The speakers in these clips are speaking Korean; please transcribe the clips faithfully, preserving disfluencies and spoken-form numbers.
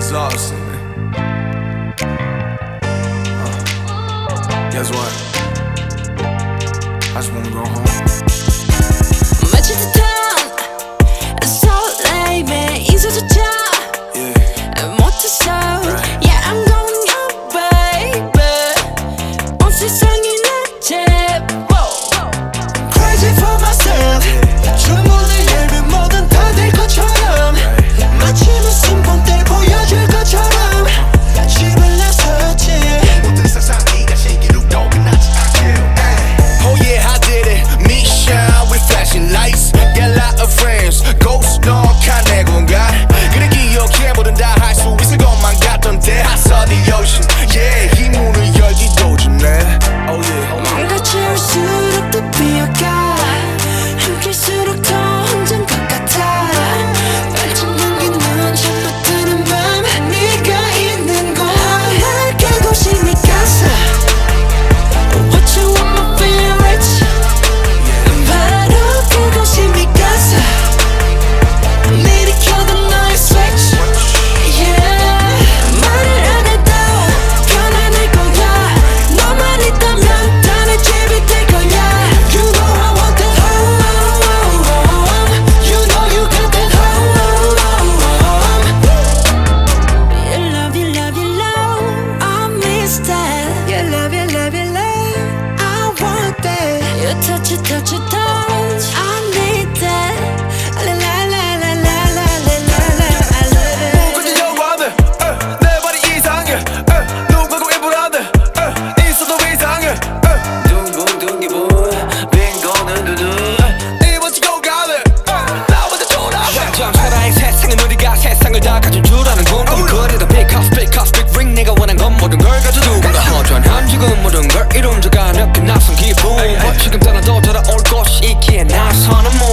exhausting, man. Uh, guess what? I just wanna go home. 마치 듯한 설렘에 인사조차 못했어. Yeah, I'm going home, baby. 온 세상이 내 집. Crazy for myself. 주문을 열면 뭐든 다 될 것처럼, 마치 무슨 본때 보여줄 것처럼 집을 나섰지. 모든 세상이가 신기루도 끝나지 않게. Oh yeah, I did it. Me shine with flashing lights. Got a lot of friends. Ghost 너가 내 공간. 그래 기억해 뭐든 다 할 수 있을 것만 같던데. I saw the ocean. Yeah, 이 문을 열기도 전에. Oh yeah. 뭔가 채울수록 더 비어가. 함께일수록 더 혼자인 것 같아. 반쯤 남기는 잠 못 드는 밤, 네가 있는 곳. 날 깨고 싶니 가사. What you want my favorites. 바로 그곳이 네 가사. 일으켜둔 너의 switch. Yeah. 말을 안 해도 편안할 거야. 너만 있다면 다 내 집이 될 거야. You know I want that home. You know you got that home. You love, you love, you love. I miss that. You love, you love, you love. I want that. You touch it, touch it, touch. I need that. La la la la la la la la la. I love it. 꾸짖려고 하네. 내 발이 이상해. 누구고 일부러하네. 있어도 이상해. 둥근둥 기분 빈 거는 두둔 입어지고 가네. 나보다 초라해. 점처라의 세상은 우리가 세상을 다 가진 줄 아는 건 그래도 pick up, pick up, big ring 내가 원한 건 모든 걸 가져두고 허전함 지금 모든 걸 이룬져가는 그 낯선 기분. 지금 떠나도 돌아올 곳이 있기에 나서는 뭐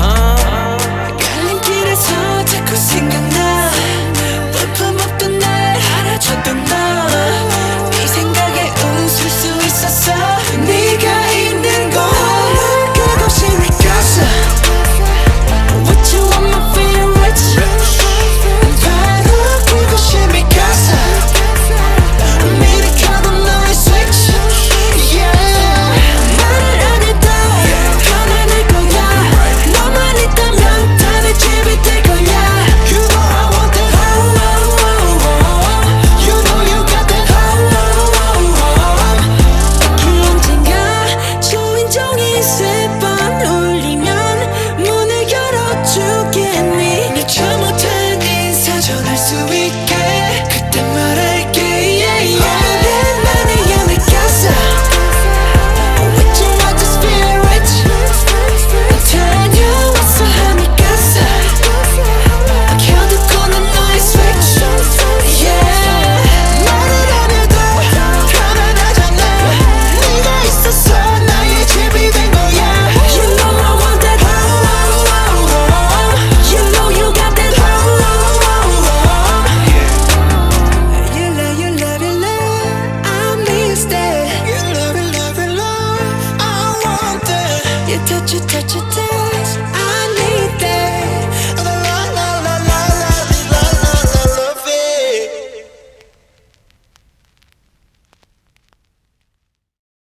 갈림길에서 자꾸 생각나. 볼품없던 날 알아줬던 너. 네 생각에 웃을 수 있었어. 네가 있는 곳. 그곳이 네 가사. What you want my favorites. 바로 그곳이 네 가사. 일으켜둔 너의 switch. Yeah. 말을 안 해도 편안할 거야. 너만 있다면 다 내 집이 될 거야. You know I want that home. You know you got that home. 그 언젠가 초인종이 세 번 울리면 문을 열어주겠니. 미처 못한 인사 전할 수 있게 그때 말할게. Yeah, yeah. 오랜만이야 내 가사. What you want to spirit. 다녀왔어 하니 가사. 켜두고는 너의 switch. Yeah. 말을 안 해도 편안하잖아. 네가 있어서 나의 집이 된 거야. You know I want that home. You know you got that home. You love, you love, you love. I miss that. You love it, love it, love. I want that. You touch it,